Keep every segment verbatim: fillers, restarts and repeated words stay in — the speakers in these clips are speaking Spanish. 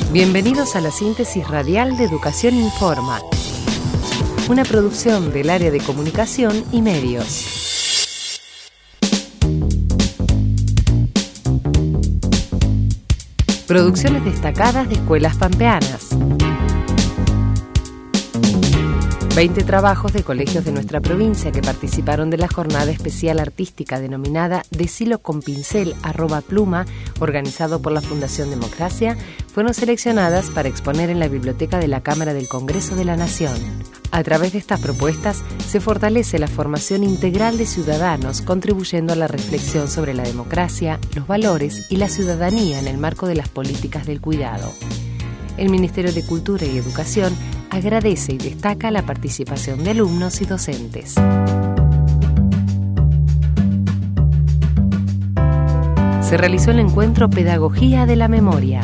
Bienvenidos a la síntesis radial de Educación Informa, una producción del área de comunicación y medios. Producciones destacadas de escuelas pampeanas. veinte trabajos de colegios de nuestra provincia que participaron de la jornada especial artística denominada Decilo con pincel arroba pluma, organizado por la Fundación Democracia, fueron seleccionadas para exponer en la Biblioteca de la Cámara del Congreso de la Nación. A través de estas propuestas se fortalece la formación integral de ciudadanos, contribuyendo a la reflexión sobre la democracia, los valores y la ciudadanía en el marco de las políticas del cuidado. El Ministerio de Cultura y Educación agradece y destaca la participación de alumnos y docentes. Se realizó el encuentro Pedagogía de la Memoria.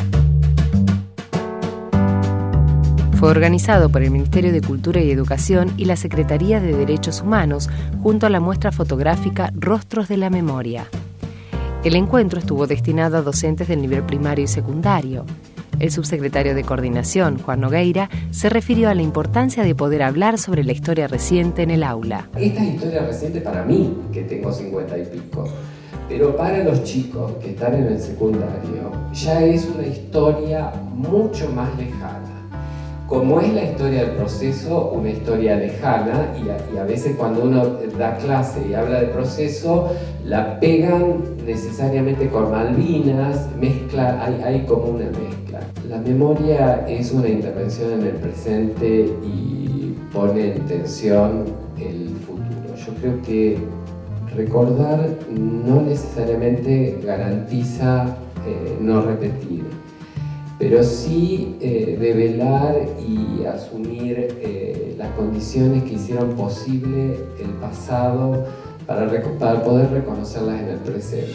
Fue organizado por el Ministerio de Cultura y Educación y la Secretaría de Derechos Humanos, junto a la muestra fotográfica Rostros de la Memoria. El encuentro estuvo destinado a docentes del nivel primario y secundario. El subsecretario de Coordinación, Juan Nogueira, se refirió a la importancia de poder hablar sobre la historia reciente en el aula. Esta es historia reciente para mí, que tengo cincuenta y pico, pero para los chicos que están en el secundario ya es una historia mucho más lejana. Como es la historia del proceso, una historia lejana, y a, y a veces cuando uno da clase y habla de proceso, la pegan necesariamente con Malvinas, mezcla, hay, hay como una mezcla. La memoria es una intervención en el presente y pone en tensión el futuro. Yo creo que recordar no necesariamente garantiza eh, no repetir, pero sí eh, develar y asumir eh, las condiciones que hicieron posible el pasado para, para poder reconocerlas en el presente.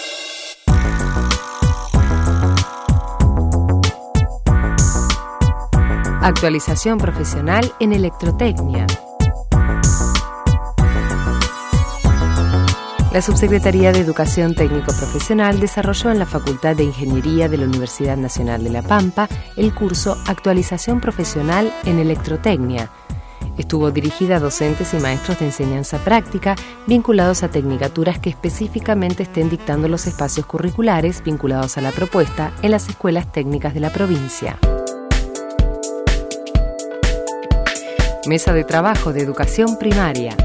Actualización profesional en electrotecnia. La Subsecretaría de Educación Técnico Profesional desarrolló en la Facultad de Ingeniería de la Universidad Nacional de La Pampa el curso Actualización Profesional en Electrotecnia. Estuvo dirigida a docentes y maestros de enseñanza práctica vinculados a tecnicaturas que específicamente estén dictando los espacios curriculares vinculados a la propuesta en las escuelas técnicas de la provincia. Mesa de Trabajo de Educación Primaria.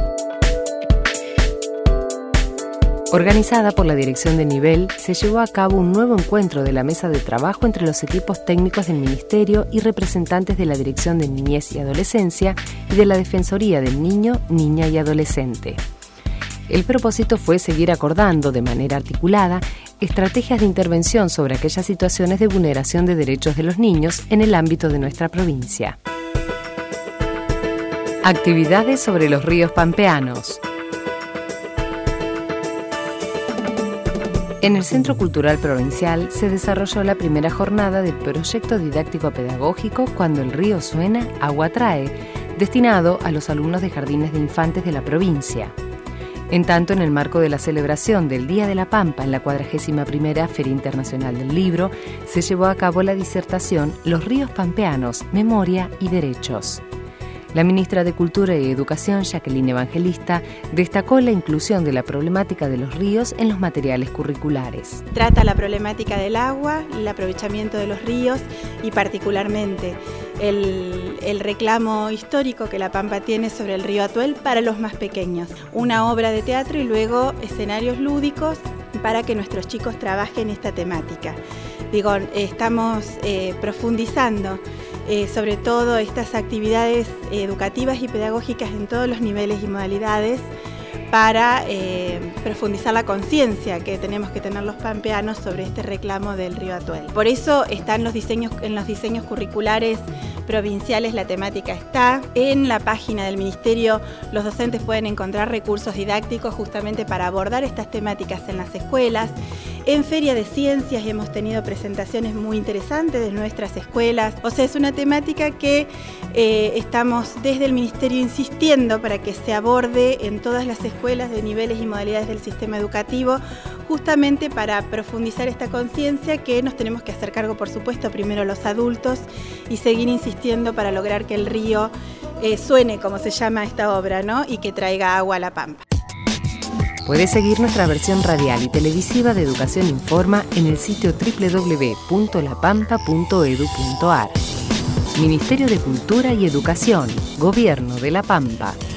Organizada por la Dirección de Nivel, se llevó a cabo un nuevo encuentro de la mesa de trabajo entre los equipos técnicos del Ministerio y representantes de la Dirección de Niñez y Adolescencia y de la Defensoría del Niño, Niña y Adolescente. El propósito fue seguir acordando de manera articulada estrategias de intervención sobre aquellas situaciones de vulneración de derechos de los niños en el ámbito de nuestra provincia. Actividades sobre los ríos pampeanos. En el Centro Cultural Provincial se desarrolló la primera jornada del proyecto didáctico-pedagógico Cuando el río suena, agua trae, destinado a los alumnos de jardines de infantes de la provincia. En tanto, en el marco de la celebración del Día de la Pampa en la cuadragésima primera Feria Internacional del Libro, se llevó a cabo la disertación Los ríos pampeanos, memoria y derechos. La ministra de Cultura y Educación, Jacqueline Evangelista, destacó la inclusión de la problemática de los ríos en los materiales curriculares. Trata la problemática del agua, el aprovechamiento de los ríos y particularmente el, el reclamo histórico que La Pampa tiene sobre el río Atuel para los más pequeños. Una obra de teatro y luego escenarios lúdicos para que nuestros chicos trabajen esta temática. Digo, estamos eh, profundizando Eh, sobre todo estas actividades educativas y pedagógicas en todos los niveles y modalidades para eh, profundizar la conciencia que tenemos que tener los pampeanos sobre este reclamo del río Atuel. Por eso están los diseños, en los diseños curriculares provinciales, la temática está. En la página del Ministerio los docentes pueden encontrar recursos didácticos justamente para abordar estas temáticas en las escuelas. En Feria de Ciencias hemos tenido presentaciones muy interesantes de nuestras escuelas. O sea, es una temática que eh, estamos desde el Ministerio insistiendo para que se aborde en todas las escuelas de niveles y modalidades del sistema educativo, justamente para profundizar esta conciencia que nos tenemos que hacer cargo, por supuesto, primero los adultos y seguir insistiendo para lograr que el río eh, suene, como se llama esta obra, ¿no? Y que traiga agua a la Pampa. Puedes seguir nuestra versión radial y televisiva de Educación Informa en el sitio doble u doble u doble u punto la pampa punto edu punto ar. Ministerio de Cultura y Educación, Gobierno de La Pampa.